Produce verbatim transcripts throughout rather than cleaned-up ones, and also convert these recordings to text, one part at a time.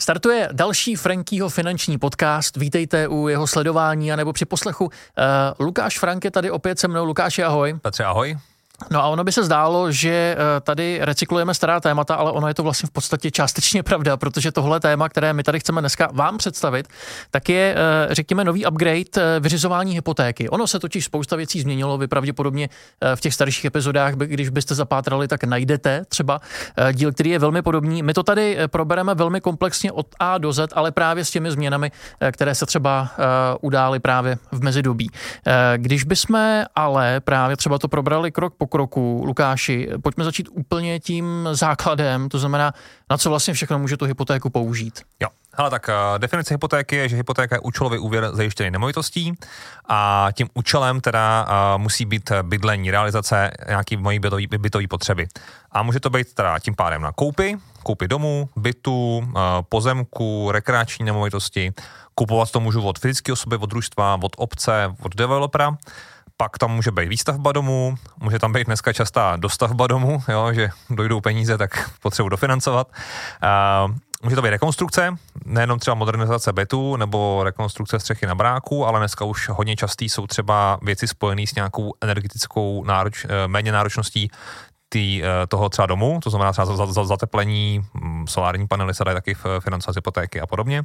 Startuje další Frankyho finanční podcast. Vítejte u jeho sledování anebo při poslechu. Uh, Lukáš Frank je tady opět se mnou. Lukáši, ahoj. Petře, ahoj. No a ono by se zdálo, že tady recyklujeme stará témata, ale ono je to vlastně v podstatě částečně pravda, protože tohle téma, které my tady chceme dneska vám představit, tak je, řekněme, nový upgrade vyřizování hypotéky. Ono se totiž spousta věcí změnilo, vy pravděpodobně v těch starších epizodách, když byste zapátrali, tak najdete třeba díl, který je velmi podobný. My to tady probereme velmi komplexně od A do Z, ale právě s těmi změnami, které se třeba udály právě v mezidobí. Když bychom ale právě třeba to probrali krok po kroku, Lukáši, pojďme začít úplně tím základem, to znamená, na co vlastně všechno může tu hypotéku použít. Jo, hele, tak uh, definice hypotéky je, že hypotéka je účelový úvěr zajištěný nemovitostí a tím účelem teda uh, musí být bydlení, realizace nějaký mojí bytový, bytový potřeby. A může to být teda tím pádem na koupy, koupy domu, bytu, uh, pozemku, rekreační nemovitosti, kupovat to můžu od fyzické osoby, od družstva, od obce, od developera. Pak tam může být výstavba domu, může tam být dneska častá dostavba domu, jo, že dojdou peníze, tak potřebuji dofinancovat. Uh, může to být rekonstrukce, nejenom třeba modernizace bytu nebo rekonstrukce střechy na bráku, ale dneska už hodně častý jsou třeba věci spojené s nějakou energetickou nároč, méně náročností tý, toho třeba domu, to znamená třeba za, za, zateplení, solární panely se dají taky financovat hypotéky a podobně.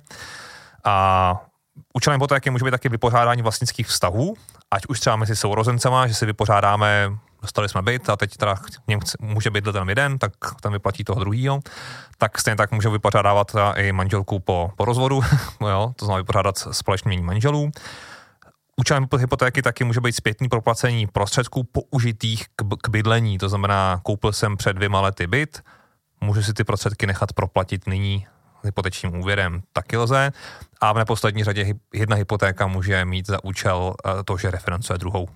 A účelem hypotéky může být taky vypořádání vlastnických vztahů, ať už třeba mezi sourozencema, že si vypořádáme, dostali jsme byt a teď teda může být ten jeden, tak ten vyplatí toho druhýho, tak stejně tak může vypořádávat i manželku po, po rozvodu, jo, to znamená vypořádat společně mění manželů. Účelem hypotéky taky může být zpětný proplacení prostředků použitých k, k bydlení, to znamená, koupil jsem před dvěma lety byt, můžu si ty prostředky nechat proplatit nyní hypotečním úvěrem, taky lze. A v neposlední řadě jedna hypotéka může mít za účel to, že refinancuje druhou.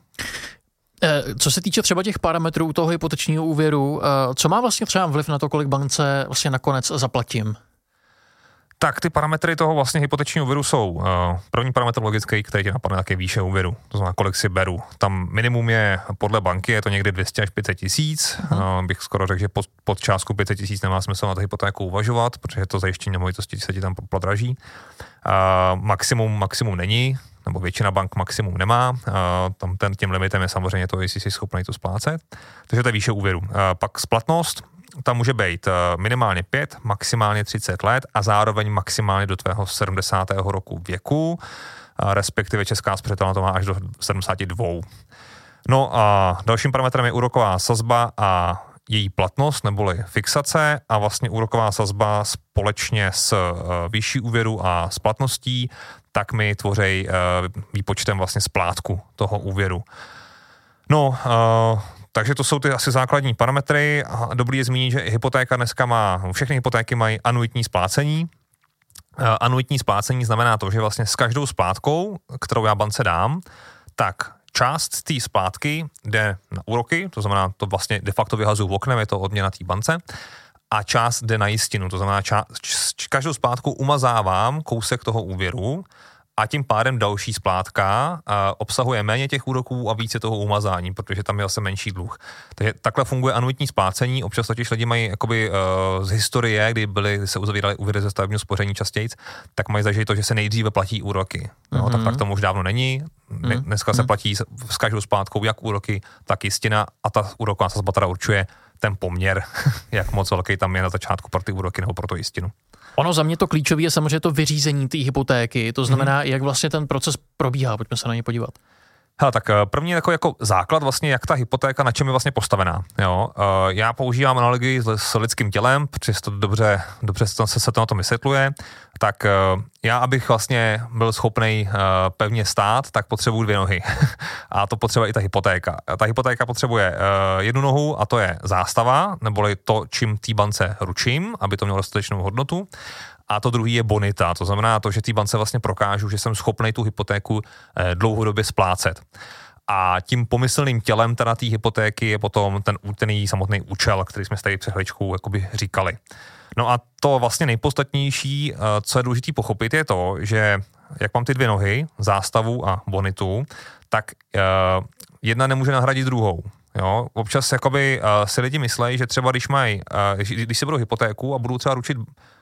Co se týče třeba těch parametrů toho hypotečního úvěru, co má vlastně třeba vliv na to, kolik bance vlastně nakonec zaplatím? Tak ty parametry toho vlastně hypotečního úvěru jsou první parametr logický, který tě napadne, také výše úvěru, to znamená, kolik si beru. Tam minimum je podle banky, je to někdy dvě stě až pět set tisíc. Uh-huh. Bych skoro řekl, že pod, pod částku pět set tisíc nemá smysl na to hypotéku uvažovat, protože to zajištění nemovitosti se ti tam podraží. Uh, maximum, maximum není, nebo většina bank maximum nemá. Uh, tam ten, tím limitem je samozřejmě to, jestli jsi schopný to splácet. Takže to je výše úvěru. Uh, pak splatnost. Tam může být minimálně pět, maximálně třicet let a zároveň maximálně do tvého sedmdesátého roku věku, respektive česká spořitelna to má až do sedmdesát dva. No a dalším parametrem je úroková sazba a její platnost, neboli fixace, a vlastně úroková sazba společně s výší úvěru a splatností, tak mi tvoří výpočtem vlastně splátku toho úvěru. No, takže to jsou ty asi základní parametry. A dobrý je zmínit, že hypotéka dneska má, všechny hypotéky mají anuitní splácení. Anuitní splácení znamená to, že vlastně s každou splátkou, kterou já bance dám, tak část té splátky jde na úroky, to znamená, to vlastně de facto vyhazuju v oknem, je to odměna té bance, a část jde na jistinu, to znamená, část, každou splátku umazávám kousek toho úvěru, a tím pádem další splátka uh, obsahuje méně těch úroků a více toho umazání, protože tam je zase menší dluh. Takže takhle funguje anuitní splácení. Občas totiž lidi mají jakoby, uh, z historie, kdy byly, se uzavíraly úvěry ze stavebního spoření častěji, tak mají zažít to, že se nejdříve platí úroky. No, mm-hmm. tak, tak to už dávno není. Mm-hmm. Dneska se platí s každou splátkou jak úroky, tak jistina, a ta úroková sazba teda určuje ten poměr, jak moc velký tam je na začátku pro ty úroky nebo pro tu jistinu. Ono za mě to klíčové je samozřejmě to vyřízení té hypotéky, to znamená, mm-hmm. jak vlastně ten proces probíhá, pojďme se na něj podívat. Hele, tak první jako, jako základ vlastně, jak ta hypotéka, na čem je vlastně postavená. Jo? Já používám analogii s lidským tělem, protože to dobře, dobře se, se to na to vysvětluje. Tak já, abych vlastně byl schopný pevně stát, tak potřebuji dvě nohy. A to potřebuje i ta hypotéka. Ta hypotéka potřebuje jednu nohu, a to je zástava, neboli to, čím té bance ručím, aby to mělo dostatečnou hodnotu. A to druhý je bonita, to znamená to, že té bance vlastně prokážu, že jsem schopný tu hypotéku dlouhodobě splácet. A tím pomyslným tělem teda té hypotéky je potom ten, ten její samotný účel, který jsme s tady před chvíličkou jakoby říkali. No a to vlastně nejpodstatnější, co je důležité pochopit, je to, že jak mám ty dvě nohy, zástavu a bonitu, tak jedna nemůže nahradit druhou. Jo, občas jakoby uh, si lidi myslejí, že třeba když mají, uh, když si budou hypotéku a budou třeba ručit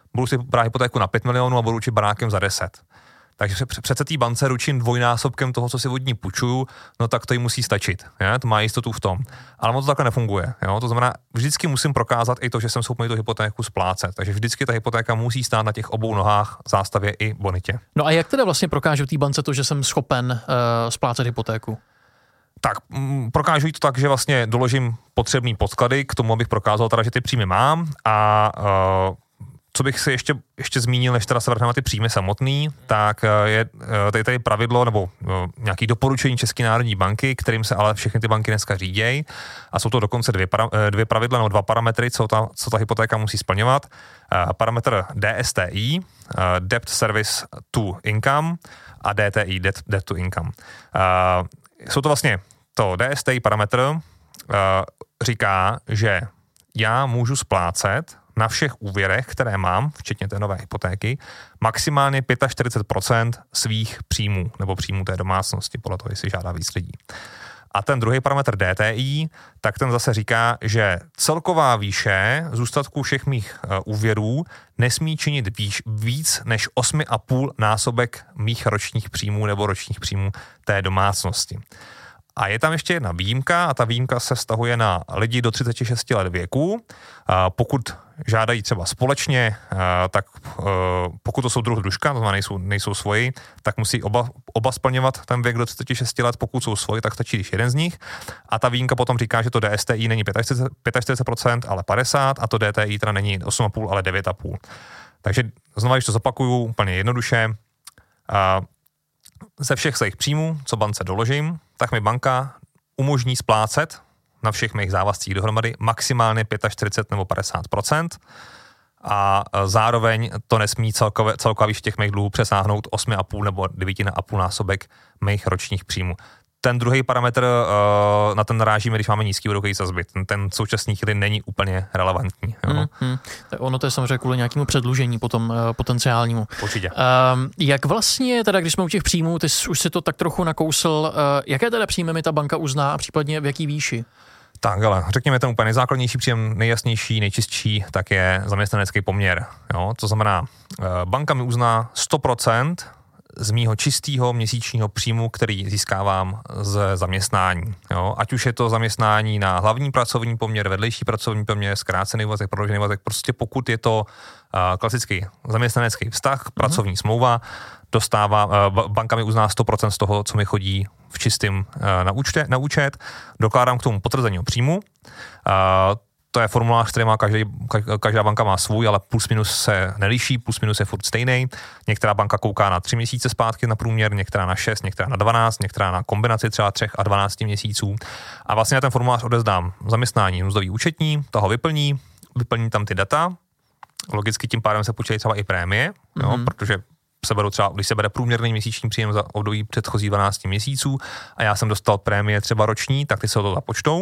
budu si brát hypotéku na pět milionů a budu ručit barákem za deset. Takže přece té bance ručím dvojnásobkem toho, co si od ní půjčuju, no tak to jí musí stačit. Je? To má jistotu v tom. Ale moc to takhle nefunguje. Jo? To znamená, vždycky musím prokázat i to, že jsem schopný tu hypotéku splácet. Takže vždycky ta hypotéka musí stát na těch obou nohách, zástavě i bonitě. No a jak teda vlastně prokážu té bance to, že jsem schopen uh, splácet hypotéku? Tak m, prokážu to tak, že vlastně doložím potřebný podklady k tomu, abych prokázal teda, že ty příjmy mám a uh, co bych si ještě, ještě zmínil, než teda se vrhneme na ty příjmy samotný, tak je tady, tady pravidlo nebo nějaké doporučení České národní banky, kterým se ale všechny ty banky dneska řídějí. A jsou to dokonce dvě, para, dvě pravidla nebo dva parametry, co ta, co ta hypotéka musí splňovat. Parametr D S T I, Debt Service to Income, a D T I, Debt, debt to Income. Jsou to vlastně, to D S T I parametr říká, že já můžu splácet na všech úvěrech, které mám, včetně té nové hypotéky, maximálně čtyřicet pět procent svých příjmů nebo příjmů té domácnosti, podle toho, jestli žádá víc lidí. A ten druhý parametr D T I, tak ten zase říká, že celková výše zůstatku všech mých uh, úvěrů nesmí činit výš, víc než osm a půl násobek mých ročních příjmů nebo ročních příjmů té domácnosti. A je tam ještě jedna výjimka a ta výjimka se vztahuje na lidi do třicet šest let věku. Pokud žádají třeba společně, tak pokud to jsou druh družka, to znamená nejsou, nejsou svoji, tak musí oba, oba splňovat ten věk do třicet šest let. Pokud jsou svoji, tak stačí, když jeden z nich. A ta výjimka potom říká, že to D S T I není čtyřicet pět procent, ale padesát procent a to D T I teda není osm a půl, ale devět a půl. Takže znova, když to zopakuju úplně jednoduše, ze všech svých příjmů, co bance doložím, tak mi banka umožní splácet na všech mých závazcích dohromady maximálně čtyřicet pět nebo padesát procent a zároveň to nesmí celkově, celková výše těch mých dluhů přesáhnout osm a půl nebo devět a půl násobek mých ročních příjmů. Ten druhý parametr, na ten narážíme, když máme nízký úrokový sazby. Ten, ten v současné chvíli není úplně relevantní. Jo. Hmm, ono to je samozřejmě kvůli nějakému předlužení potom potenciálnímu. Určitě. Um, jak vlastně, teda když jsme u těch příjmů, ty jsi už si to tak trochu nakousl, uh, jaké teda příjmy mi ta banka uzná a případně v jaký výši? Tak, ale řekněme ten úplně nejzákladnější příjem, nejjasnější, nejčistší, tak je zaměstnanecký poměr. Jo. To znamená, banka mi uzná sto procent z mýho čistého měsíčního příjmu, který získávám z zaměstnání. Jo? Ať už je to zaměstnání na hlavní pracovní poměr, vedlejší pracovní poměr, zkrácený úvazek, prodloužený úvazek, prostě pokud je to uh, klasický zaměstnanecký vztah, mm-hmm. pracovní smlouva, dostává, uh, banka mi uzná sto procent z toho, co mi chodí v čistým uh, na, účte, na účet, dokládám k tomu potvrzení o příjmu, uh, to je formulář, který má každý, každá banka má svůj, ale plus minus se neliší, plus minus je furt stejný. Některá banka kouká na tři měsíce zpátky na průměr, některá na šest, některá na dvanáct, některá na kombinaci třeba třech a dvanácti měsíců. A vlastně na ten formulář odezdám zaměstnání mzdový účetní, toho vyplní, vyplní tam ty data, logicky tím pádem se počítají třeba i prémie, mm-hmm. jo, protože se beru třeba, když se bere průměrný měsíční příjem za období předchozí dvanácti měsíců a já jsem dostal prémie třeba roční, tak ty se o to započtou.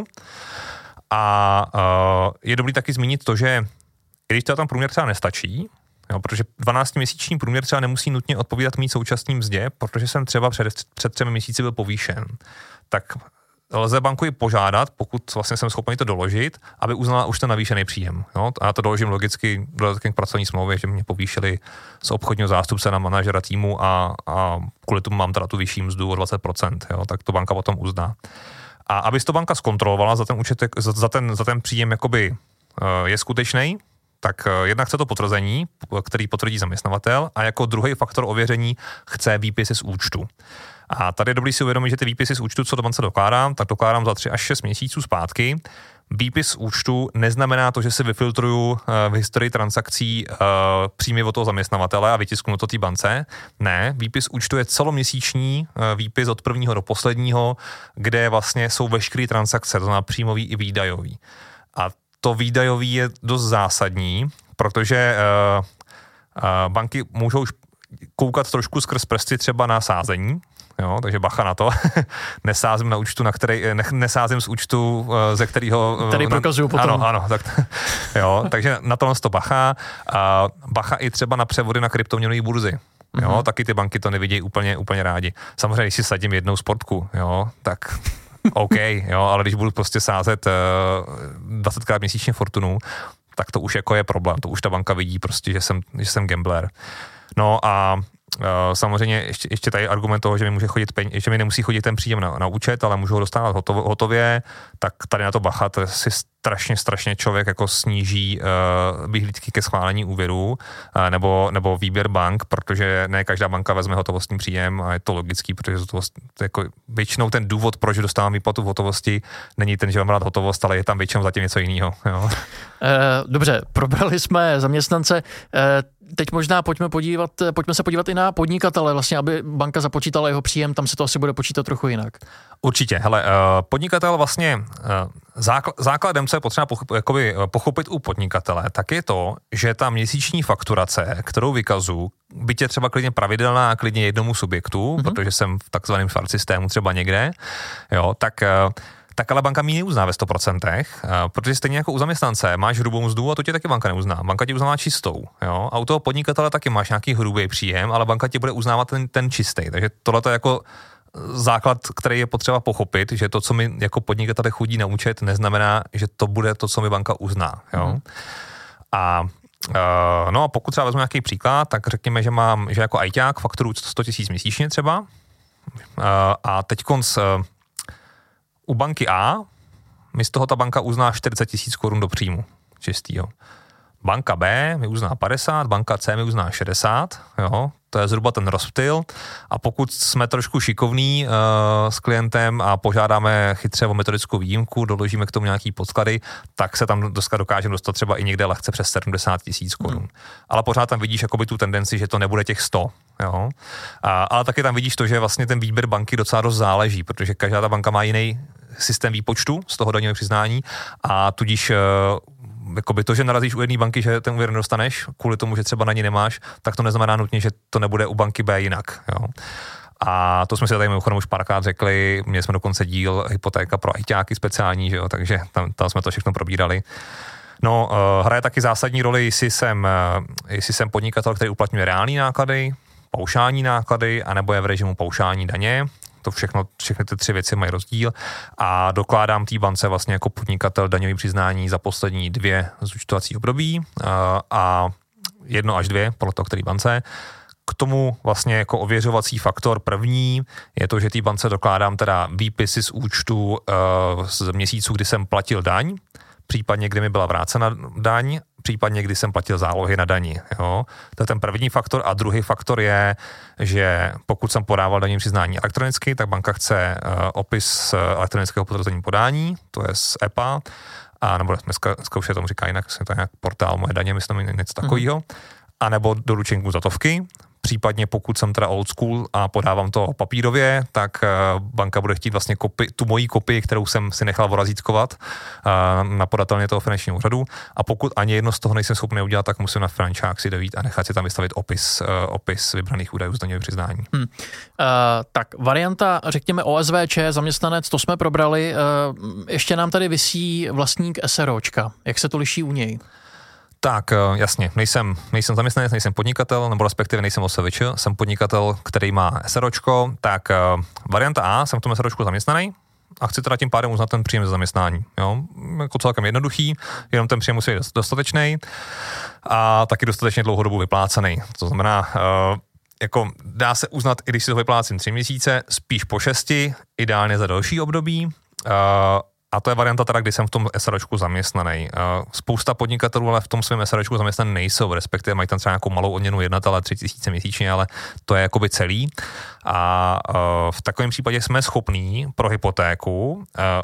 A uh, je dobrý taky zmínit to, že i když to tam průměr třeba nestačí, jo, protože dvanáctiměsíční průměr třeba nemusí nutně odpovídat mít současný mzdě, protože jsem třeba před, před třemi měsíci byl povýšen, tak lze banku i požádat, pokud vlastně jsem schopný to doložit, aby uznala už ten navýšený příjem. Jo? A já to doložím logicky dodatkem k pracovní smlouvě, že mě povýšili z obchodního zástupce na manažera týmu a, a kvůli tomu mám teda tu vyšší mzdu o dvacet procent, jo? Tak to banka potom uzná. A aby to banka zkontrolovala, za ten, účet, za, za ten, za ten příjem jakoby uh, je skutečný, tak uh, jednak chce to potvrzení, který potvrdí zaměstnavatel, a jako druhý faktor ověření chce výpisy z účtu. A tady je dobrý si uvědomit, že ty výpisy z účtu, co do bance dokládám, tak dokládám za tři až šest měsíců zpátky. Výpis z účtu neznamená to, že si vyfiltruju uh, v historii transakcí uh, příjmy od toho zaměstnavatele a vytisknu to té bance. Ne, výpis účtu je celoměsíční uh, výpis od prvního do posledního, kde vlastně jsou veškeré transakce, to znamená příjmový i výdajový. A to výdajový je dost zásadní, protože uh, uh, banky můžou koukat trošku skrz prsty třeba na sázení. Jo, takže bacha na to. Nesázím na účtu, na který, ne, nesázím z účtu, ze kterého... Tady prokazuju potom. Ano, ano. Tak, jo, takže na tohle to bacha. A bacha i třeba na převody na kryptoměnové burzy. Jo, mm-hmm. Taky ty banky to nevidějí úplně, úplně rádi. Samozřejmě, když si sadím jednou sportku, jo, tak OK, jo, ale když budu prostě sázet uh, dvacetkrát měsíčně fortunu, tak to už jako je problém. To už ta banka vidí prostě, že jsem, že jsem gambler. No a Uh, samozřejmě ještě, ještě tady argument toho, že mi může chodit peň, že mi nemusí chodit ten příjem na, na účet, ale můžu ho dostávat hotov, hotově, tak tady na to bacha, to si strašně, strašně člověk jako sníží uh, vyhlídky ke schválení úvěru uh, nebo, nebo výběr bank, protože ne každá banka vezme hotovostní příjem a je to logický, protože hotovost, jako většinou ten důvod, proč dostávám výplatu v hotovosti, není ten, že mám rád hotovost, ale je tam většinou zatím něco jiného. Jo. Dobře, probrali jsme zaměstnance. Teď možná pojďme, podívat, pojďme se podívat i na podnikatele, vlastně, aby banka započítala jeho příjem, tam se to asi bude počítat trochu jinak. Určitě, hele, podnikatel vlastně, základem, co je potřeba pochopit u podnikatele, tak je to, že ta měsíční fakturace, kterou vykazu, byť je třeba klidně pravidelná, klidně jednomu subjektu, mm-hmm. protože jsem v takzvaném smart systému třeba někde, jo, tak tak ale banka mi neuzná ve sto procent, protože stejně jako u zaměstnance máš hrubou mzdu a to tě taky banka neuzná. Banka ti uznává čistou, jo? A u toho podnikatele taky máš nějaký hrubý příjem, ale banka ti bude uznávat ten, ten čistý. Takže tohle je jako základ, který je potřeba pochopit, že to, co mi jako podnikatele chodí na účet, neznamená, že to bude to, co mi banka uzná, jo? Mm. A uh, no a pokud třeba vezmu nějaký příklad, tak řekněme, že mám, že jako ajťák fakturuju sto tisíc měsíčně třeba uh, a teď konc uh, u banky A mi z toho ta banka uzná čtyřicet tisíc korun do příjmu čistýho. Banka B mi uzná padesát, banka C mi uzná šedesát, jo, to je zhruba ten rozptyl. A pokud jsme trošku šikovní uh, s klientem a požádáme chytře o metodickou výjimku, doložíme k tomu nějaký podklady, tak se tam dokážeme dostat třeba i někde lehce přes sedmdesát tisíc korun. Hmm. Ale pořád tam vidíš jakoby tu tendenci, že to nebude těch sto. Jo. A, ale taky tam vidíš to, že vlastně ten výběr banky docela dost záleží, protože každá ta banka má jiný systém výpočtu z toho daňového přiznání a tudíž jakoby to, že narazíš u jedné banky, že ten úvěr nedostaneš, kvůli tomu, že třeba na ní nemáš, tak to neznamená nutně, že to nebude u banky B jinak. Jo. A to jsme si tady mimochodem už párkrát řekli, měli jsme dokonce díl hypotéka pro ajťáky speciální, že jo, takže tam, tam jsme to všechno probírali. No, hraje taky zásadní roli, jestli jsem, jestli jsem podnikatel, který uplatňuje reální náklady, paušální náklady, anebo je v režimu paušální daně. To všechno, všechny ty tři věci mají rozdíl a dokládám té bance vlastně jako podnikatel daňový přiznání za poslední dvě zúčtovací období a jedno až dvě, podle toho, který bance. K tomu vlastně jako ověřovací faktor první je to, že té bance dokládám teda výpisy z účtu z měsíců, kdy jsem platil daň, případně kdy mi byla vrácena daň, případně kdy jsem platil zálohy na dani. Jo? To je ten první faktor a druhý faktor je, že pokud jsem podával daňové přiznání elektronicky, tak banka chce uh, opis elektronického potvrzení podání, to je z E P A, a nebo dneska, dneska už je tomu říká jinak, to je nějak portál Moje daně, myslím, něco takového, mm-hmm. a nebo doručenku datovky. Případně pokud jsem teda old school a podávám to papírově, tak banka bude chtít vlastně kopi, tu moji kopii, kterou jsem si nechal vorazítkovat na podatelně toho finančního úřadu. A pokud ani jedno z toho nejsem schopný udělat, tak musím na franchák si dojít a nechat si tam vystavit opis, opis vybraných údajů z daňového přiznání. Hmm. Uh, tak varianta, řekněme O S V Č, zaměstnanec, to jsme probrali. Uh, ještě nám tady visí vlastník SROčka. Jak se to liší u něj? Tak, jasně, nejsem, nejsem zaměstnanec, nejsem podnikatel, nebo respektive nejsem O S V Č, jsem podnikatel, který má SROčko, tak uh, varianta A, jsem v tom SROčku zaměstnaný a chci teda tím pádem uznat ten příjem ze zaměstnání. Jo? Jako celkem jednoduchý, jenom ten příjem musí být dostatečný a taky dostatečně dlouhodobu vyplácený. To znamená, uh, jako dá se uznat, i když si to vyplácím tři měsíce, spíš po šesti, ideálně za další období. Uh, A to je varianta teda, kdy jsem v tom SROčku zaměstnaný. Spousta podnikatelů ale v tom svém SROčku zaměstnaný nejsou, respektive mají tam třeba nějakou malou odměnu jednatele tři tisíce měsíčně, ale to je jakoby celý. A v takovém případě jsme schopní pro hypotéku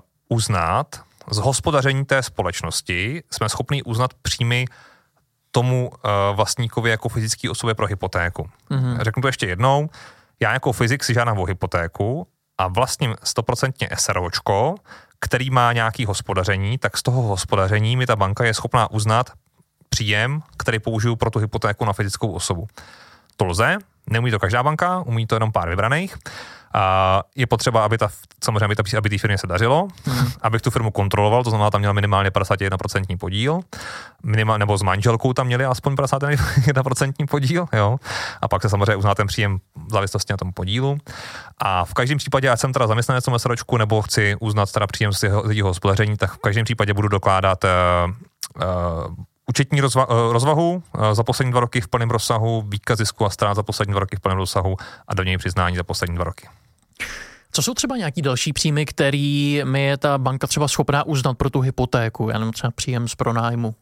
uznat z hospodaření té společnosti, jsme schopní uznat příjmy tomu vlastníkovi jako fyzické osobě pro hypotéku. Mm-hmm. Řeknu to ještě jednou. Já jako fyzik si žádám o hypotéku a vlastním stoprocentně SROčko, který má nějaký hospodaření, tak z toho hospodaření mi ta banka je schopná uznat příjem, který použiju pro tu hypotéku na fyzickou osobu. To lze, neumí to každá banka, umí to jenom pár vybraných. A je potřeba, aby ta, samozřejmě, aby, ta, aby té firmě se dařilo, hmm. abych tu firmu kontroloval, to znamená, tam měla minimálně padesát jedna procent podíl, minimál, nebo s manželkou tam měli aspoň padesát jedna procent podíl, jo. A pak se samozřejmě uzná ten příjem v závislosti na tom podílu. A v každém případě, ať jsem teda zaměstnanec v SROčku, nebo chci uznat teda příjem z jeho hospodaření, tak v každém případě budu dokládat uh, uh, účetní rozva, rozvahu za poslední dva roky v plném rozsahu, výkaz zisku a ztrát za poslední dva roky v plném rozsahu a daňové přiznání za poslední dva roky. Co jsou třeba nějaký další příjmy, který mi je ta banka třeba schopná uznat pro tu hypotéku, já nevím, třeba příjem z pronájmu?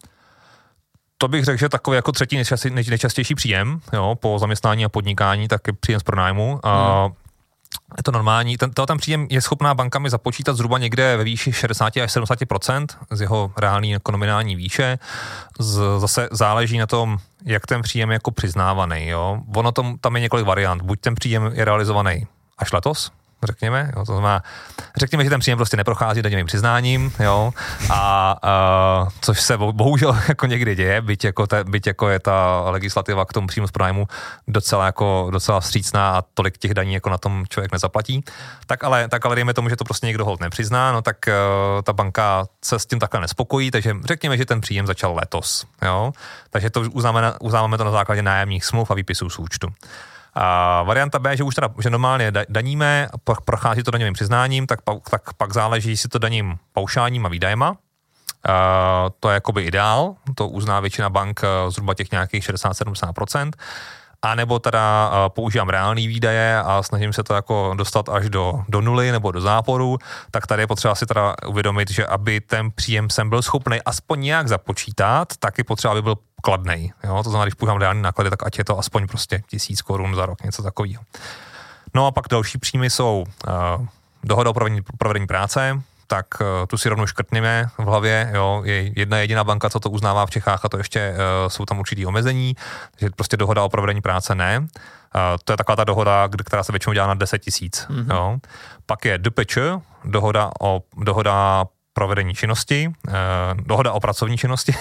To bych řekl, že takový jako třetí nejčastější, nejčastější příjem, jo, po zaměstnání a podnikání, tak je příjem z pronájmu. Hmm. A je to normální. Ten, ten příjem je schopná bankami započítat zhruba někde ve výši šedesát až sedmdesát procent z jeho reální jako nominální výše. Z, zase záleží na tom, jak ten příjem je jako přiznávaný. Jo. Ono tom, tam je několik variant. Buď ten příjem je realizovaný až letos, řekněme, jo, to znamená, řekněme, že ten příjem prostě neprochází daňovým přiznáním, jo, a, a což se bohužel jako někdy děje, byť jako, te, byť jako je ta legislativa k tomu příjmu z pronájmu docela jako docela vstřícná a tolik těch daní jako na tom člověk nezaplatí, tak ale, tak ale dejme tomu, že to prostě někdo holt nepřizná, no tak uh, ta banka se s tím takhle nespokojí, takže řekněme, že ten příjem začal letos, jo, takže to uznáme, uznáme to na základě nájemních smluv a výpisů z účtu. A varianta B, že už teda, že normálně daníme, prochází to daňovým přiznáním, tak, tak pak záleží, jestli to daním paušálním a výdajema. A to je jakoby ideál, to uzná většina bank zhruba těch nějakých šedesát až sedmdesát procent. A nebo teda používám reální výdaje a snažím se to jako dostat až do, do nuly nebo do záporu, tak tady je potřeba si teda uvědomit, že aby ten příjem jsem byl schopný aspoň nějak započítat, tak je potřeba, aby byl kladnej. Jo? To znamená, když používám reální náklady, tak ať je to aspoň prostě tisíc korun za rok, něco takového. No a pak další příjmy jsou uh, dohoda o provedení, provedení práce, tak uh, tu si rovnou škrtneme v hlavě, jo, je jedna jediná banka, co to uznává v Čechách a to ještě uh, jsou tam určitý omezení, takže prostě dohoda o provedení práce ne. Uh, to je taková ta dohoda, která se většinou dělá na deset tisíc. Mm-hmm. Jo. Pak je D P Č, dohoda o dohoda provedení činnosti, eh, dohoda o pracovní činnosti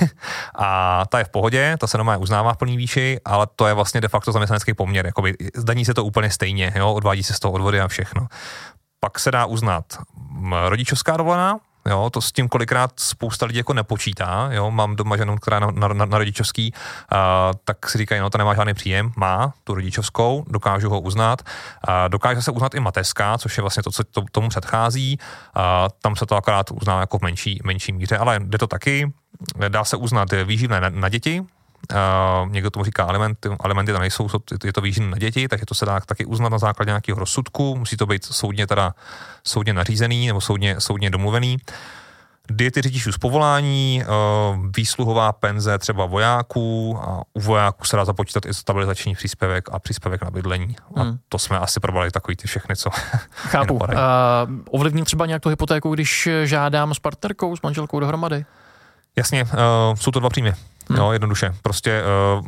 a ta je v pohodě, ta se normálně uznává v plný výši, ale to je vlastně de facto zaměstnanecký poměr, jakoby zdaní se to úplně stejně, jo, odvádí se z toho odvody a všechno. Pak se dá uznat rodičovská dovolená, jo, to s tím kolikrát spousta lidí jako nepočítá, jo, mám doma ženu, která je na, na, na rodičovský, uh, tak si říkají, no to nemá žádný příjem, má tu rodičovskou, dokážu ho uznat, uh, dokáže se uznat i mateřská, což je vlastně to, co to, tomu předchází, uh, tam se to akorát uzná jako v menší, menší míře, ale jde to taky, dá se uznat výživné na, na děti. Uh, někdo tomu říká alimenty, alimenty tam nejsou, je to výživné na děti, takže to se dá taky uznat na základě nějakého rozsudku, musí to být soudně teda soudně nařízený nebo soudně, soudně domluvený. Diety řidičů z povolání, uh, výsluhová penze třeba vojáků a u vojáků se dá započítat i stabilizační příspěvek a příspěvek na bydlení. A hmm. to jsme asi probrali takový ty všechny, co... Chápu. Uh, ovlivní třeba nějak tu hypotéku, když žádám s partnerkou, s manželkou dohromady? Jasně, uh, jsou to dva příjmy. Hmm. Jo, jednoduše. Prostě uh,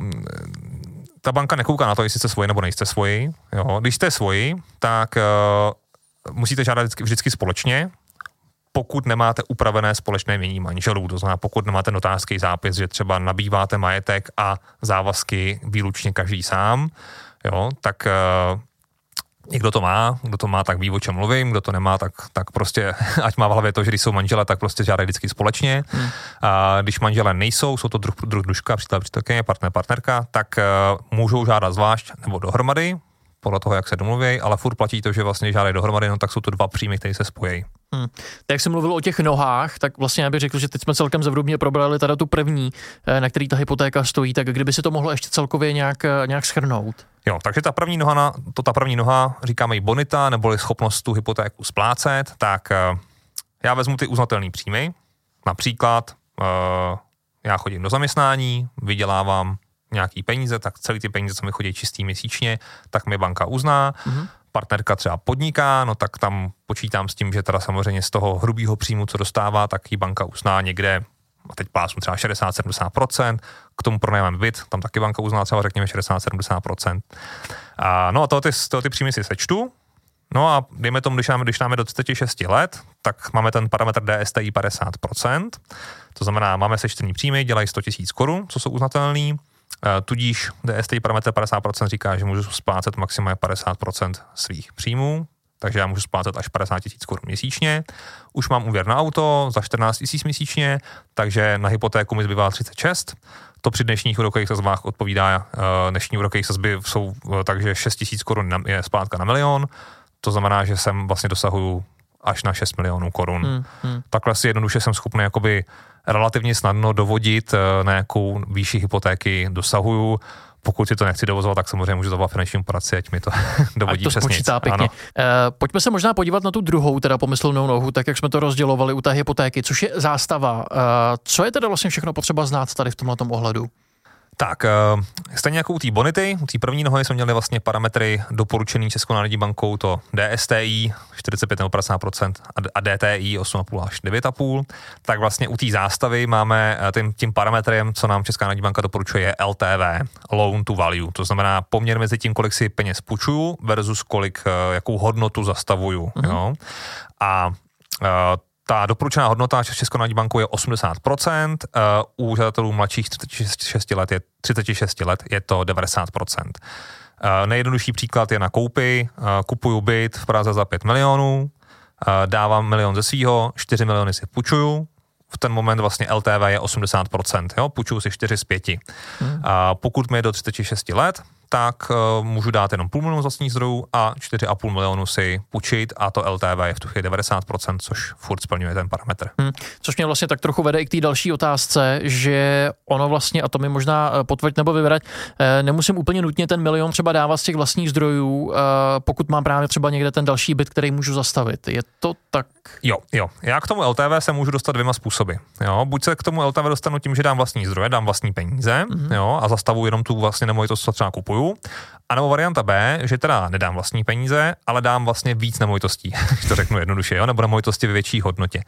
ta banka nekouká na to, jestli jste svoji nebo nejste svoji. Jo. Když jste svoji, tak uh, musíte žádat vždycky, vždycky společně, pokud nemáte upravené společné jmění manželů. To znamená, pokud nemáte notářský zápis, že třeba nabýváte majetek a závazky výlučně každý sám, jo, tak uh, někdo to má, kdo to má, tak ví, o čem mluvím, kdo to nemá, tak, tak prostě, ať má v hlavě to, že když jsou manžele, tak prostě žádají vždycky společně. Hmm. A když manžele nejsou, jsou to druh, druh družka, přítel, přítelkyně, partner, partnerka, tak uh, můžou žádat zvlášť nebo dohromady, podle toho, jak se domluví, ale furt platí to, že vlastně žádají dohromady, no tak jsou to dva příjmy, které se spojí. Hmm. Tak jak jsem mluvil o těch nohách, tak vlastně já bych řekl, že teď jsme celkem zevrubně probrali teda tu první, na který ta hypotéka stojí, tak kdyby si to mohlo ještě celkově nějak, nějak shrnout. Jo, takže ta první noha, na, to ta první noha, říkáme jí bonita, neboli schopnost tu hypotéku splácet, tak uh, já vezmu ty uznatelné příjmy, například uh, já chodím do zaměstnání, vydělávám nějaký peníze, tak celý ty peníze, co mi chodí čistý měsíčně, tak mi banka uzná. Mm-hmm. Partnerka třeba podniká, no tak tam počítám s tím, že teda samozřejmě z toho hrubého příjmu, co dostává, tak ji banka uzná někde, a teď plásnu třeba šedesát až sedmdesát procent, k tomu pronajmeme byt, tam taky banka uzná třeba řekněme šedesát až sedmdesát procent. A, no a toho ty, toho ty příjmy si sečtu, no a dejme tomu, když máme, když máme do třicet šest let, tak máme ten parametr D S T I padesát procent, to znamená, máme sečtený příjmy, dělají sto tisíc korun, co jsou uznatelný. Tudíž D S T I parametr padesát procent říká, že můžu splácet maximálně padesát procent svých příjmů, takže já můžu splácet až padesát tisíc korun měsíčně. Už mám úvěr na auto za čtrnáct tisíc měsíčně, takže na hypotéku mi zbývá třicet šest. To při dnešních úrokových sazbách odpovídá, dnešní úrokové sazby jsou takže šest tisíc korun je splátka na milion, to znamená, že jsem vlastně dosahuju až na šest milionů korun. Hmm, hmm. Takhle si jednoduše jsem schopný jakoby relativně snadno dovodit, na jakou výši hypotéky dosahuju. Pokud si to nechci dovozovat, tak samozřejmě můžu zavolat finančnímu poradci, ať mi to dovodí přesně. Ať to spočítá pěkně. E, pojďme se možná podívat na tu druhou, teda pomyslnou nohu, tak jak jsme to rozdělovali u té hypotéky, což je zástava. E, co je teda vlastně všechno potřeba znát tady v tomhletom ohledu? Tak, stejně jako u té bonity, u té první nohy jsme měli vlastně parametry doporučený Českou národní bankou, to D S T I čtyřicet pět nebo padesát procent a D T I osm celá pět až devět celá pět, tak vlastně u té zástavy máme tím, tím parametrem, co nám Česká národní banka doporučuje, je L T V, Loan to Value, to znamená poměr mezi tím, kolik si peněz půjčuju versus kolik, jakou hodnotu zastavuju. Mm-hmm. Jo? A ta doporučená hodnota Českou národní bankou je osmdesát procent, uh, u žadatelů mladších třicet šest let je, třicet šest let je to devadesát procent. Uh, nejjednodušší příklad je na koupy, uh, kupuju byt v Praze za pět milionů, uh, dávám milion ze svýho, čtyři miliony si půjčuju, v ten moment vlastně L T V je osmdesát procent, jo, půjčuju si čtyři z pěti. Hmm. Uh, pokud mi je do třicet šest let, tak uh, můžu dát jenom půl milionu z vlastních zdrojů a čtyři a půl milionu si půjčit a to L T V je v tu chvíli devadesát procent, což furt splňuje ten parametr. Hmm. Což mě vlastně tak trochu vede i k té další otázce, že ono vlastně, a to mi možná potvrď nebo vyvrať, nemusím úplně nutně ten milion třeba dávat z těch vlastních zdrojů, pokud mám právě třeba někde ten další byt, který můžu zastavit. Je to tak? Jo, jo. Já k tomu L T V se můžu dostat dvěma způsoby. Jo, buď se k tomu L T V dostanu tím, že dám vlastní zdroje, dám vlastní peníze, mm-hmm. jo, a zastavuju jenom tu vlastně nemovitost, co třeba kupuju. A nebo varianta B, že teda nedám vlastní peníze, ale dám vlastně víc nemovitostí, když to řeknu jednoduše, jo, nebo nemovitosti ve větší hodnotě.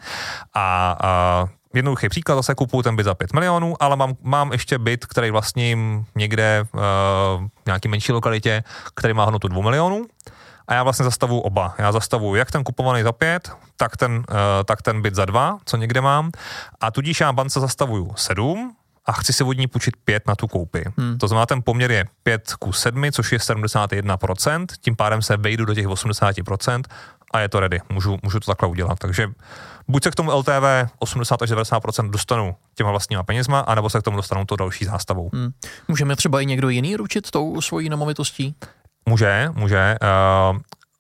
A, a jednoduchý příklad, zase kupuju ten byt za pět milionů, ale mám, mám ještě byt, který vlastním někde uh, v nějaký menší lokalitě, který má hodnotu dvou milionů. A já vlastně zastavuju oba. Já zastavuju jak ten kupovaný za pět, tak ten, uh, tak ten byt za dva, co někde mám. A tudíž já bance zastavuju sedm a chci si od ní půjčit pět na tu koupi. Hmm. To znamená, ten poměr je pět ku sedmi, což je sedmdesát jedna procent. Tím pádem se vejdu do těch osmdesát procent a je to ready. Můžu, můžu to takhle udělat. Takže buď se k tomu L T V osmdesát až devadesát procent dostanu těma vlastníma penězma, anebo se k tomu dostanu to další zástavou. Hmm. Můžeme třeba i někdo jiný ručit tou svojí nemovitostí? Může, může. Uh,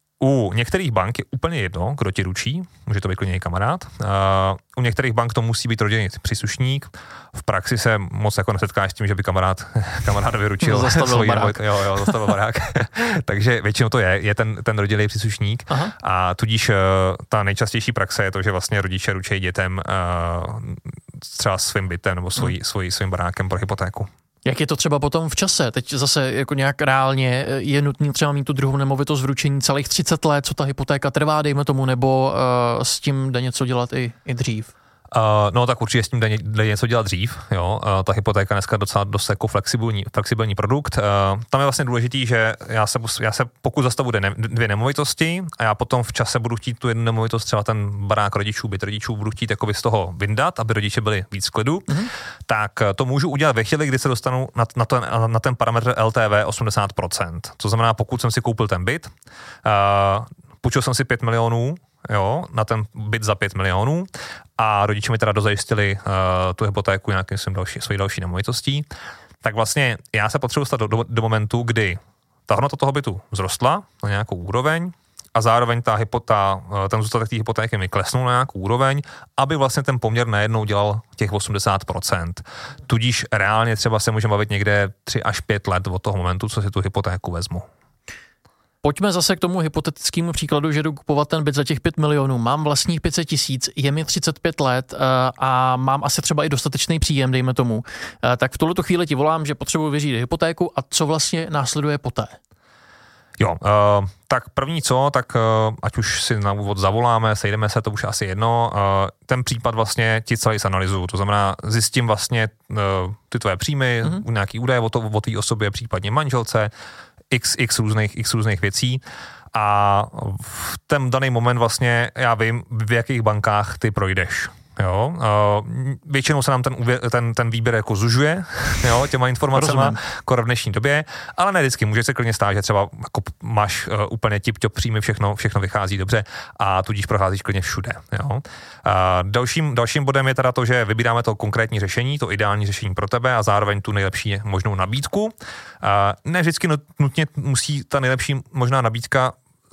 u některých bank je úplně jedno, kdo ti ručí, může to být klidně i kamarád. Uh, u některých bank to musí být rodinný příslušník. V praxi se moc jako nesetkáš s tím, že by kamarád, kamarád vyručil. Zastavil barák. Jo, jo, zastavil barák. Takže většinou to je, je ten, ten rodinný příslušník. Aha. A tudíž uh, ta nejčastější praxe je to, že vlastně rodiče ručejí dětem uh, třeba svým bytem nebo svůj, hmm. svůj, svým barákem pro hypotéku. Jak je to třeba potom v čase? Teď zase jako nějak reálně je nutný třeba mít tu druhou nemovitost v ručení celých třicet let, co ta hypotéka trvá, dejme tomu, nebo uh, s tím jde něco dělat i, i dřív? Uh, no tak určitě s tím jde, jde něco dělat dřív. Jo? Uh, ta hypotéka dneska je docela dost jako flexibilní, flexibilní produkt. Uh, tam je vlastně důležitý, že já se, já se pokud zastavu dvě, dvě nemovitosti a já potom v čase budu chtít tu jednu nemovitost, třeba ten barák rodičů, byt rodičů, budu chtít jakoby z toho vyndat, aby rodiče byli víc v klidu, mm-hmm. tak to můžu udělat ve chvíli, kdy se dostanu na, na, ten, na ten parametr L T V osmdesát procent. To znamená, pokud jsem si koupil ten byt, uh, půjčil jsem si pět milionů, jo, na ten byt za pět milionů a rodiče mi teda dozajistili uh, tu hypotéku nějakým svým další, svojí další nemovitostí, tak vlastně já se potřebuji stát do, do, do momentu, kdy ta hodnota toho bytu vzrostla na nějakou úroveň a zároveň ta hypota, ten zůstatek té hypotéky mi klesnul na nějakou úroveň, aby vlastně ten poměr najednou dělal těch osmdesát procent. Tudíž reálně třeba se můžeme bavit někde tři až pět let od toho momentu, co si tu hypotéku vezmu. Pojďme zase k tomu hypotetickému příkladu, že jdu kupovat ten byt za těch pět milionů. Mám vlastních pět set tisíc, je mi třicet pět let a mám asi třeba i dostatečný příjem, dejme tomu. Tak v tuhleto chvíli ti volám, že potřebuji vyřídit hypotéku a co vlastně následuje poté? Jo, uh, tak první co, tak uh, ať už si na úvod zavoláme, sejdeme se, to už asi jedno, uh, ten případ vlastně ti celý zanalyzuju, to znamená zjistím vlastně uh, ty tvoje příjmy, mm-hmm. nějaký údaje o, to, o té osobě, případně manželce, x, x, různých, x různých věcí a v ten daný moment vlastně já vím, v jakých bankách ty projdeš. Jo, uh, většinou se nám ten, ten, ten výběr jako zužuje, jo, těma informacema, jako v dnešní době, ale ne vždycky, může se klidně stát, že třeba jako máš uh, úplně tip-top příjmy, všechno, všechno vychází dobře a tudíž procházíš klidně všude. Jo. Uh, dalším, dalším bodem je teda to, že vybíráme to konkrétní řešení, to ideální řešení pro tebe a zároveň tu nejlepší možnou nabídku. Uh, ne vždycky nutně musí ta nejlepší možná nabídka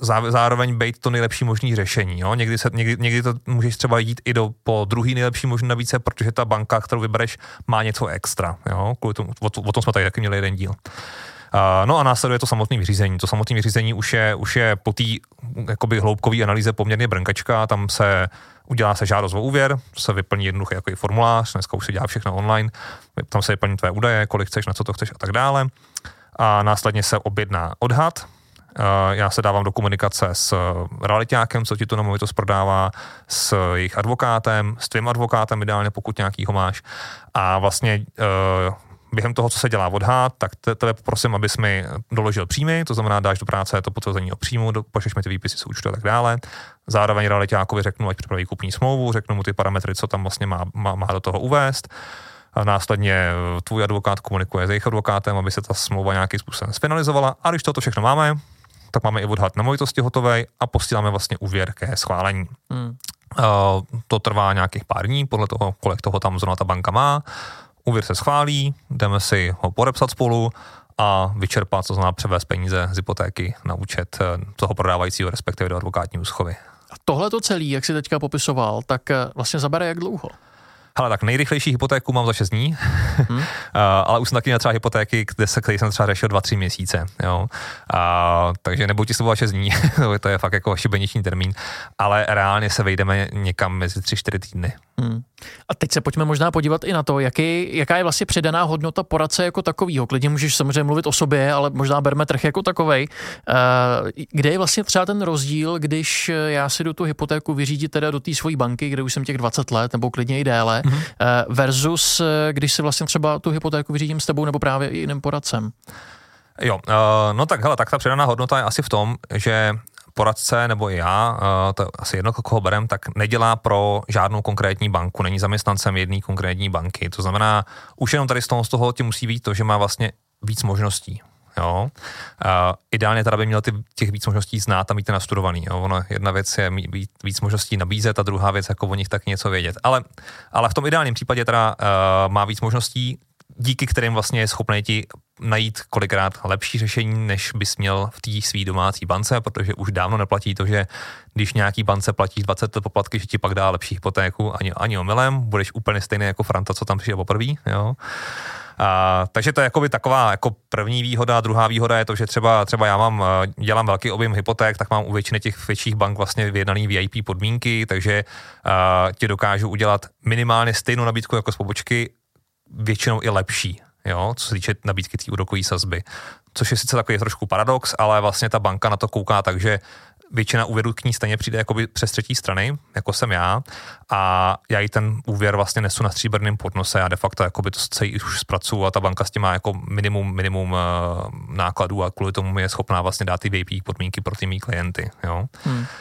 zároveň být to nejlepší možný řešení. Jo? Někdy, se, někdy, někdy to můžeš třeba jít i do, po druhý nejlepší možný nabídce, protože ta banka, kterou vybereš, má něco extra. Jo? Kvůli tomu, o, o tom jsme tady taky měli jeden díl. Uh, no a následuje to samotné vyřízení. To samotné vyřízení už je, už je po té jakoby hloubkové analýze poměrně brnkačka, tam se udělá se žádost o úvěr, se vyplní jednoduchý jako formulář, dneska už se dělá všechno online, tam se vyplní tvé údaje, kolik chceš, na co to chceš a tak dále. A následně se objedná odhad. Uh, já se dávám do komunikace s realitákem, co ti tu nemovitost prodává, s jejich advokátem, s tvým advokátem ideálně, pokud nějakýho máš. A vlastně uh, během toho, co se dělá odhad, tak tebe poprosím, abys mi doložil příjmy, to znamená, dáš do práce to potvrzení o příjmu, pošleš mi ty výpisy z účtu a tak dále. Zároveň realitákovi řeknu, ať připraví kupní smlouvu, řeknu mu ty parametry, co tam vlastně má, má, má do toho uvést. A následně tvůj advokát komunikuje s jejich advokátem, aby se ta smlouva nějakým způsobem sfinalizovala. A když toto všechno máme, tak máme i odhad nemovitosti hotovej a posíláme vlastně úvěr ke schválení. Hmm. Uh, to trvá nějakých pár dní, podle toho, kolik toho tam zrovna ta banka má. Úvěr se schválí, jdeme si ho podepsat spolu a vyčerpat, co znamená převést peníze z hypotéky na účet toho prodávajícího, respektive do advokátní úschovy. A tohle to celé, jak jsi teďka popisoval, tak vlastně zabere jak dlouho? Hele, tak nejrychlejší hypotéku mám za šest dní, hmm. uh, ale už jsem taky měl třeba hypotéky, kde se, který jsem třeba řešil dva, tři měsíce, jo. Uh, takže nebudu ti slibovat šest dní, to je fakt jako šibeniční termín, ale reálně se vejdeme někam mezi tři, čtyři týdny. Hmm. A teď se pojďme možná podívat i na to, jaký, jaká je vlastně přidaná hodnota poradce jako takovýho. Klidně můžeš samozřejmě mluvit o sobě, ale možná berme trh jako takovej. Kde je vlastně třeba ten rozdíl, když já si jdu tu hypotéku vyřídit teda do té svojí banky, kde už jsem těch dvacet let nebo klidně i déle, mm-hmm. versus když si vlastně třeba tu hypotéku vyřídím s tebou nebo právě i jiným poradcem? Jo, no tak hele, tak ta přidaná hodnota je asi v tom, že poradce nebo i já, to je asi jedno, koho berem, tak nedělá pro žádnou konkrétní banku, není zaměstnancem jedné konkrétní banky. To znamená, už jenom tady z toho, z toho ti musí být to, že má vlastně víc možností. Jo? Uh, ideálně teda by měl ty, těch víc možností znát a mít to nastudovaný. Jo? Ono, jedna věc je mít víc možností nabízet a druhá věc jako o nich tak něco vědět. Ale, ale v tom ideálním případě teda uh, má víc možností, díky kterým vlastně je schopný ti najít kolikrát lepší řešení, než bys měl v té svý domácí bance, protože už dávno neplatí to, že když nějaký bance platíš dvacet let poplatky, že ti pak dá lepší hypotéku ani, ani omylem, budeš úplně stejný jako Franta, co tam přijde poprvé. Jo? A, takže to je jakoby taková jako první výhoda. Druhá výhoda je to, že třeba, třeba já mám, dělám velký objem hypoték, tak mám u většiny těch větších bank vlastně vyjednaný V I P podmínky, takže uh, ti dokážu udělat minimálně stejnou nabídku jako z pobočky, většinou i lepší, jo, co se týče nabídky té úrokové sazby. Což je sice takový trošku paradox, ale vlastně ta banka na to kouká tak, že většina úvěrů k ní stejně přijde jakoby přes třetí strany, jako jsem já, a já jí ten úvěr vlastně nesu na stříbrném podnose a de facto jakoby to celý už zpracuju a ta banka s tím má jako minimum, minimum uh, nákladů a kvůli tomu je schopná vlastně dát ty V I P podmínky pro ty mý klienty, jo. Hmm. Uh,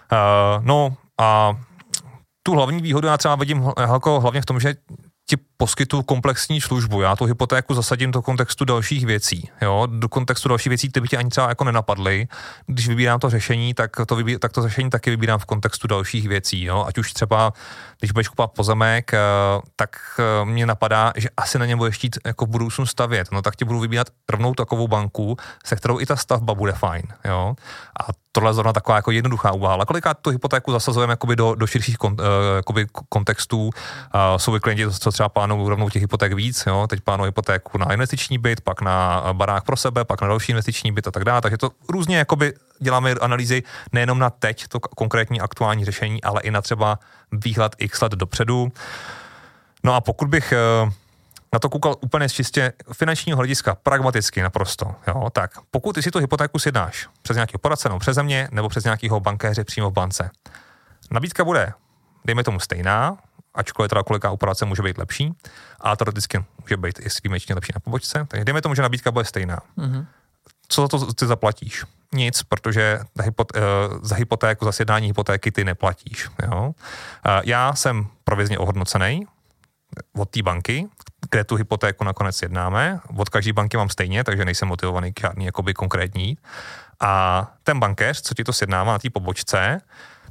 no a tu hlavní výhodu já třeba vidím jako hlavně v tom, že ti poskytuju komplexní službu. Já tu hypotéku zasadím do kontextu dalších věcí. Jo? Do kontextu dalších věcí, které by ti ani třeba jako nenapadly. Když vybírám to řešení, tak to, vybí, tak to řešení taky vybírám v kontextu dalších věcí. Jo? Ať už třeba, když budeš kupovat pozemek, tak mě napadá, že asi na něm budeš chtít jako v budoucnu stavět. No tak ti budu vybírat rovnou takovou banku, se kterou i ta stavba bude fajn. Jo? A tohle je zrovna taková jako jednoduchá úvaha. Ale kolikrát tu hypotéku zasazujeme do, do širších kon, uh, kontextů. Uh, jsou klienti, co třeba plánují rovnou těch hypoték víc. Jo? Teď plánují hypotéku na investiční byt, pak na barák pro sebe, pak na další investiční byt a tak dále. Takže to různě jakoby děláme analýzy nejenom na teď, to konkrétní aktuální řešení, ale i na třeba výhled x let dopředu. No a pokud bych uh, na to koukal úplně z čistě finančního hlediska, pragmaticky naprosto, jo, tak pokud ty si tu hypotéku sjednáš přes nějakého poradce, nebo přeze mě, nebo přes nějakého bankéře přímo v bance, nabídka bude, dejme tomu stejná, ačkoliv teda koliká u poradce může být lepší, ale teoreticky může být i výjimečně lepší na pobočce, takže dejme tomu, že nabídka bude stejná. Mm-hmm. Co za to ty zaplatíš? Nic, protože za, hypot, za hypotéku, za sjednání hypotéky ty neplatíš. Jo? Já jsem provizně ohodnocený od té banky, kde tu hypotéku nakonec jednáme. Od každé banky mám stejně, takže nejsem motivovaný k žádný jakoby konkrétní. A ten bankéř, co ti to sjednává na té pobočce,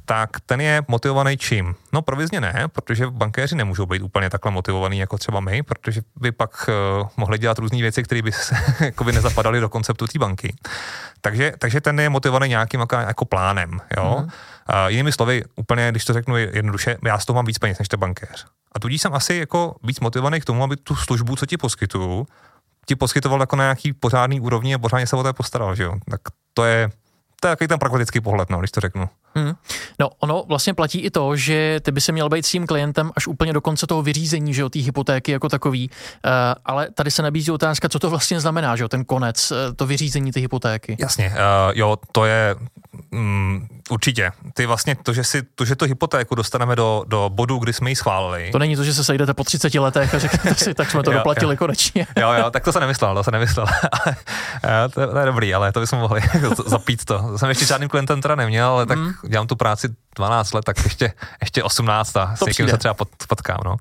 tak ten je motivovaný čím? No provizně ne, protože bankéři nemůžou být úplně takhle motivovaný jako třeba my, protože by pak uh, mohli dělat různé věci, které by se jakoby nezapadaly do konceptu té banky. Takže, takže ten je motivovaný nějakým jako, jako plánem, jo. Mm. Uh, jinými slovy, úplně, když to řeknu jednoduše, já z toho mám víc peněz než ten bankéř. A tudíž jsem asi jako víc motivovaný k tomu, aby tu službu, co ti poskytuju, ti poskytoval jako na nějaký pořádný úrovni a pořádně se o to postaral, že jo. Tak to je, to je takový ten pragmatický pohled, no, když to řeknu. Hmm. No, ono vlastně platí i to, že ty by se měl být s tím klientem až úplně do konce toho vyřízení, že jo, té hypotéky jako takový, uh, ale tady se nabízí otázka, co to vlastně znamená, že jo, ten konec, uh, to vyřízení té hypotéky. Jasně, uh, jo, to je um, určitě. Ty vlastně to, že si, to, že to hypotéku dostaneme do, do bodu, kdy jsme ji schválili. To není to, že se sejdete po třiceti letech a řeknete si, tak jsme to jo, doplatili jo. konečně. Jo, jo, tak to se nemyslel, to se nemyslel. to, to je dobrý, ale to bychom mohli zapít to. To jsem ještě žádným klientem teda neměl, ale tak hmm. dělám tu práci dvanáct let, tak ještě, ještě osmnáct a s někým se třeba potkám, no. Uh,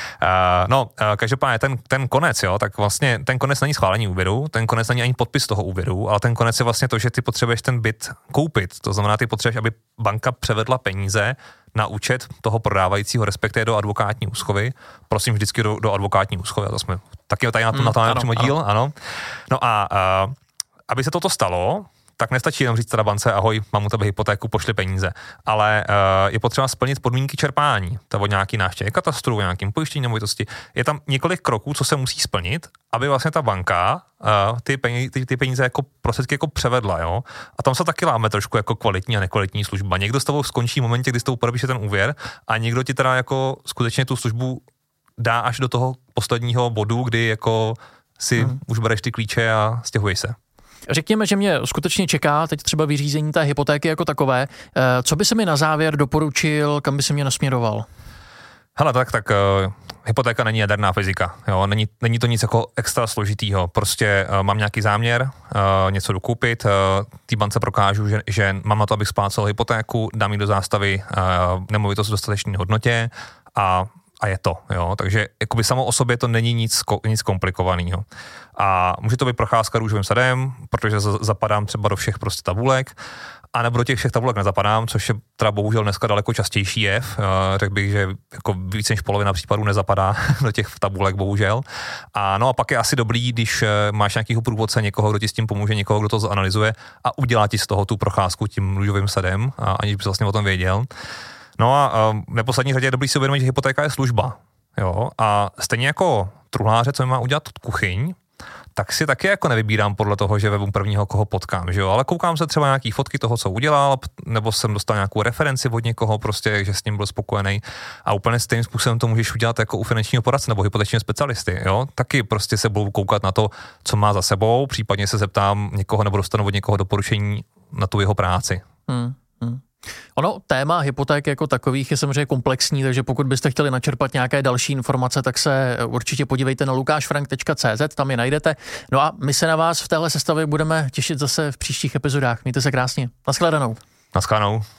no, uh, každopádně ten, ten konec, jo, tak vlastně ten konec není schválení úvěru, ten konec není ani podpis toho úvěru, ale ten konec je vlastně to, že ty potřebuješ ten byt koupit. To znamená, ty potřebuješ, aby banka převedla peníze na účet toho prodávajícího, respektive do advokátní úschovy. Prosím vždycky do, do advokátní úschovy, a to jsme taky tady na to, mm, na to máme přímo díl, ano. No a uh, aby se toto stalo, tak nestačí jenom říct teda bance, ahoj, mám u tebe hypotéku, pošli peníze. Ale uh, je potřeba splnit podmínky čerpání. To od nějaký návštěvy katastru, nějakým pojištění nemovitosti. Je tam několik kroků, co se musí splnit, aby vlastně ta banka uh, ty, peníze, ty, ty peníze jako prostředky jako převedla, jo. A tam se taky láme trošku jako kvalitní a nekvalitní služba. Někdo s tebou skončí v momentě, kdy s tebou podepíše ten úvěr, a někdo ti teda jako skutečně tu službu dá až do toho posledního bodu, kdy jako si hmm. už bereš ty klíče a stěhuješ se. Řekněme, že mě skutečně čeká teď třeba vyřízení té hypotéky jako takové. Co by se mi na závěr doporučil, kam by se mě nasměroval? Hele, tak, tak uh, hypotéka není jaderná fyzika, jo, není, není to nic jako extra složitýho, prostě uh, mám nějaký záměr, uh, něco dokoupit, uh, té bance prokážu, že, že mám na to, abych splácel hypotéku, dám ji do zástavy uh, nemovitost v dostatečné hodnotě a a je to, jo, takže jakoby samo o sobě to není nic, nic komplikovaného. A může to být procházka růžovým sadem, protože zapadám třeba do všech prostě tabulek, a nebo do těch všech tabulek nezapadám, což je teda bohužel dneska daleko častější jev. Řekl bych, že jako víc než polovina případů nezapadá do těch tabulek, bohužel. A no a pak je asi dobrý, když máš nějakýho průvodce, někoho, kdo ti s tím pomůže, někoho, kdo to zanalizuje a udělá ti z toho tu procházku tím růžovým sadem, aniž bys vlastně o tom věděl. No a v neposlední řadě je dobrý si uvědomit, že hypotéka je služba. Jo? A stejně jako truhláře, co mi má udělat kuchyň, tak si taky jako nevybírám podle toho, že webu prvního, koho potkám, že jo? Ale koukám se třeba nějaký fotky toho, co udělal, nebo jsem dostal nějakou referenci od někoho, prostě, že s ním byl spokojený. A úplně stejným způsobem to můžeš udělat jako u finančního poradce nebo hypotečního specialisty, jo? Taky prostě se budu koukat na to, co má za sebou, případně se zeptám někoho nebo dostanu od někoho doporučení na tu jeho práci. Hmm, hmm. Ono, téma hypoték jako takových je samozřejmě komplexní, takže pokud byste chtěli načerpat nějaké další informace, tak se určitě podívejte na lukášfrank tečka cé zet, tam je najdete. No a my se na vás v téhle sestavě budeme těšit zase v příštích epizodách. Mějte se krásně. Naschledanou. Naschledanou.